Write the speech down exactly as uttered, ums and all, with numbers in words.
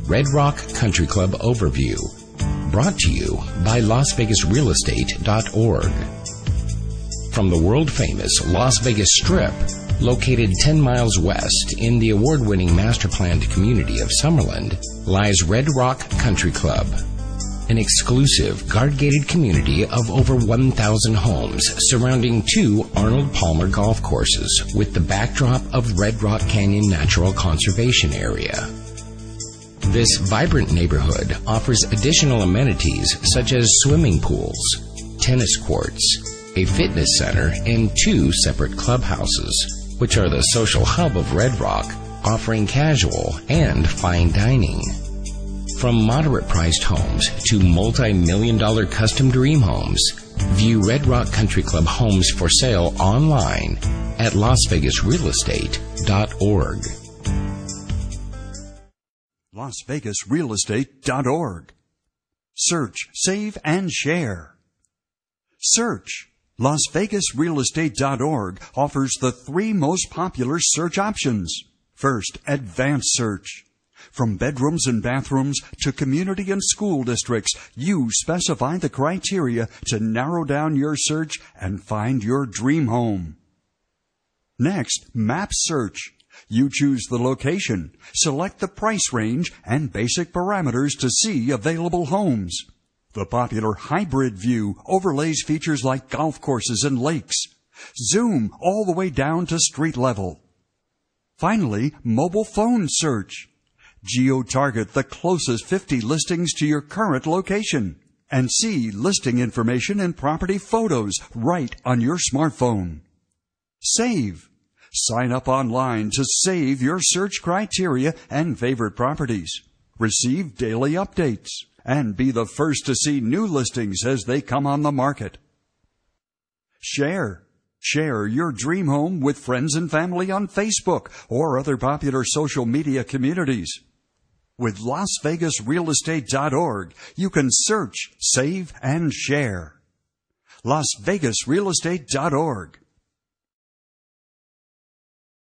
Red Rock Country Club Overview. Brought to you by Las Vegas Real Estate dot org. From the world-famous Las Vegas Strip, located ten miles west in the award-winning master-planned community of Summerlin, lies Red Rock Country Club, an exclusive guard-gated community of over one thousand homes surrounding two Arnold Palmer golf courses with the backdrop of Red Rock Canyon Natural Conservation Area. This vibrant neighborhood offers additional amenities such as swimming pools, tennis courts, a fitness center, and two separate clubhouses, which are the social hub of Red Rock, offering casual and fine dining. From moderate-priced homes to multi-million dollar custom dream homes, view Red Rock Country Club homes for sale online at Las Vegas Real Estate dot org. Las Vegas Real Estate dot org. Search, save, and share. Search. Las Vegas Real Estate dot org offers the three most popular search options. First, advanced search. From bedrooms and bathrooms to community and school districts, you specify the criteria to narrow down your search and find your dream home. Next, map search. You choose the location, select the price range, and basic parameters to see available homes. The popular hybrid view overlays features like golf courses and lakes. Zoom all the way down to street level. Finally, mobile phone search. Geo-target the closest fifty listings to your current location and see listing information and property photos right on your smartphone. Save. Sign up online to save your search criteria and favorite properties. Receive daily updates and be the first to see new listings as they come on the market. Share. Share your dream home with friends and family on Facebook or other popular social media communities. With Las Vegas Real Estate dot org, you can search, save, and share. Las Vegas Real Estate dot org.